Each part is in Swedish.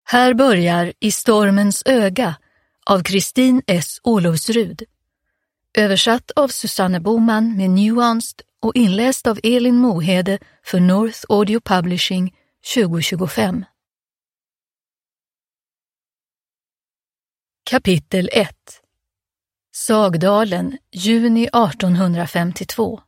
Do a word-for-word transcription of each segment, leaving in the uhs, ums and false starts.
Här börjar I stormens öga av Kristin S. Olofsrud. Översatt av Susanne Boman med Nuanced och inläst av Elin Mohede för North Audio Publishing tjugo tjugofem. Kapitel ett. Sagdalen, juni artonhundrafemtiotvå.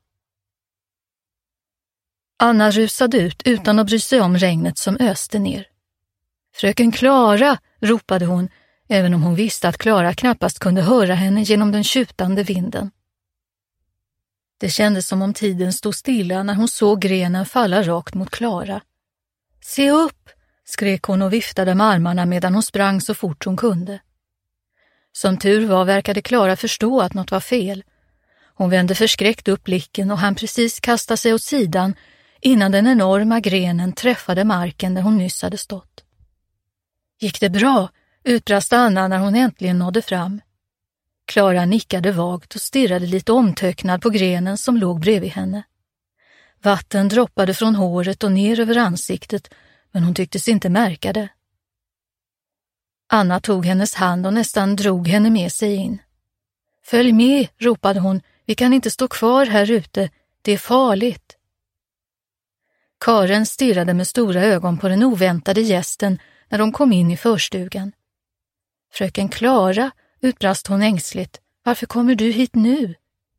Anna rusade ut utan att bry sig om regnet som öste ner. Fröken Klara, ropade hon, även om hon visste att Klara knappast kunde höra henne genom den tjutande vinden. Det kändes som om tiden stod stilla när hon såg grenen falla rakt mot Klara. Se upp, skrek hon och viftade med armarna medan hon sprang så fort hon kunde. Som tur var verkade Klara förstå att något var fel. Hon vände förskräckt upp blicken och han precis kastade sig åt sidan innan den enorma grenen träffade marken där hon nyss hade stått. Gick det bra? Utbrast Anna när hon äntligen nådde fram. Klara nickade vagt och stirrade lite omtöcknad på grenen som låg bredvid henne. Vatten droppade från håret och ner över ansiktet, men hon tycktes inte märka det. Anna tog hennes hand och nästan drog henne med sig in. Följ med, ropade hon, vi kan inte stå kvar här ute, det är farligt. Karen stirrade med stora ögon på den oväntade gästen när de kom in i förstugan. Fröken Klara, utbrast hon ängsligt, varför kommer du hit nu?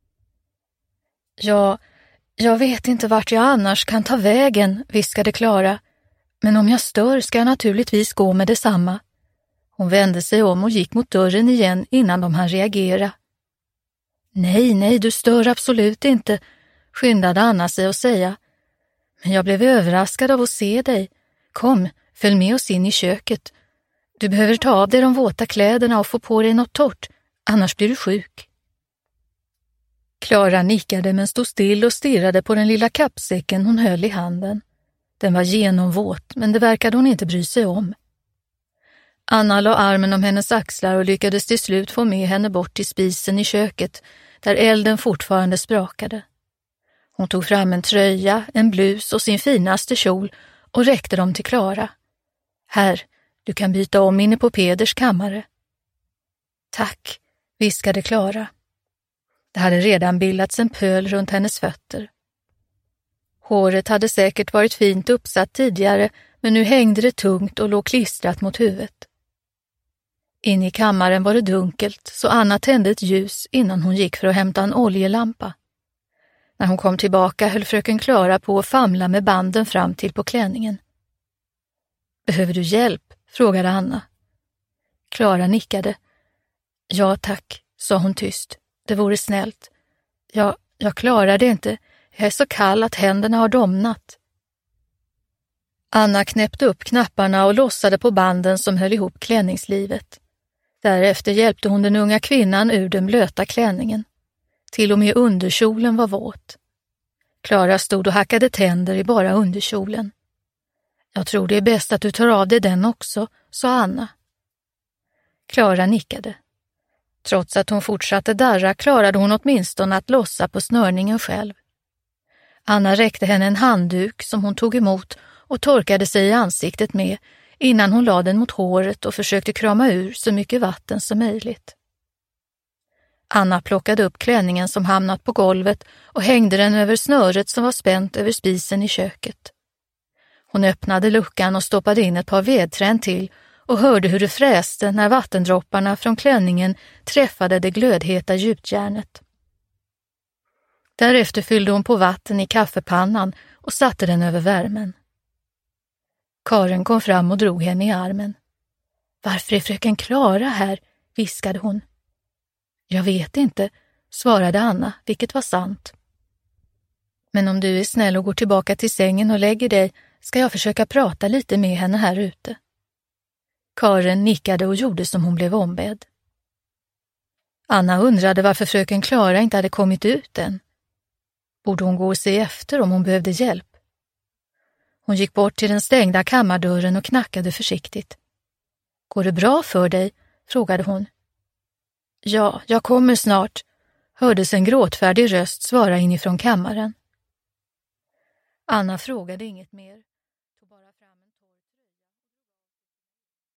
Ja, jag vet inte vart jag annars kan ta vägen, viskade Klara, men om jag stör ska jag naturligtvis gå med detsamma. Hon vände sig om och gick mot dörren igen innan de hann reagera. Nej, nej, du stör absolut inte, skyndade Anna sig att säga. Men jag blev överraskad av att se dig. Kom, följ med oss in i köket. Du behöver ta av dig de våta kläderna och få på dig något torrt, annars blir du sjuk. Klara nickade men stod still och stirrade på den lilla kappsäcken hon höll i handen. Den var genomvåt, men det verkade hon inte bry sig om. Anna la armen om hennes axlar och lyckades till slut få med henne bort till spisen i köket, där elden fortfarande sprakade. Hon tog fram en tröja, en blus och sin finaste kjol och räckte dem till Klara. Här, du kan byta om inne på Peders kammare. Tack, viskade Klara. Det hade redan bildats en pöl runt hennes fötter. Håret hade säkert varit fint uppsatt tidigare, men nu hängde det tungt och låg klistrat mot huvudet. In i kammaren var det dunkelt, så Anna tände ett ljus innan hon gick för att hämta en oljelampa. När hon kom tillbaka höll fröken Klara på att famla med banden fram till på klänningen. Behöver du hjälp? Frågade Anna. Klara nickade. Ja tack, sa hon tyst. Det vore snällt. Ja, jag klarar det inte. Jag är så kall att händerna har domnat. Anna knäppte upp knapparna och lossade på banden som höll ihop klänningslivet. Därefter hjälpte hon den unga kvinnan ur den blöta klänningen. Till och med underkjolen var våt. Klara stod och hackade tänder i bara underkjolen. Jag tror det är bäst att du tar av dig den också, sa Anna. Klara nickade. Trots att hon fortsatte darra klarade hon åtminstone att lossa på snörningen själv. Anna räckte henne en handduk som hon tog emot och torkade sig i ansiktet med innan hon lade den mot håret och försökte krama ur så mycket vatten som möjligt. Anna plockade upp klänningen som hamnat på golvet och hängde den över snöret som var spänt över spisen i köket. Hon öppnade luckan och stoppade in ett par vedträn till och hörde hur det fräste när vattendropparna från klänningen träffade det glödheta gjutjärnet. Därefter fyllde hon på vatten i kaffepannan och satte den över värmen. Karen kom fram och drog henne i armen. Varför är fröken Klara här? Viskade hon. Jag vet inte, svarade Anna, vilket var sant. Men om du är snäll och går tillbaka till sängen och lägger dig ska jag försöka prata lite med henne här ute. Karen nickade och gjorde som hon blev ombedd. Anna undrade varför fröken Klara inte hade kommit ut än. Borde hon gå och se efter om hon behövde hjälp? Hon gick bort till den stängda kammardörren och knackade försiktigt. Går det bra för dig? Frågade hon. Ja, jag kommer snart, hördes en gråtfärdig röst svara inifrån kammaren. Anna frågade inget mer.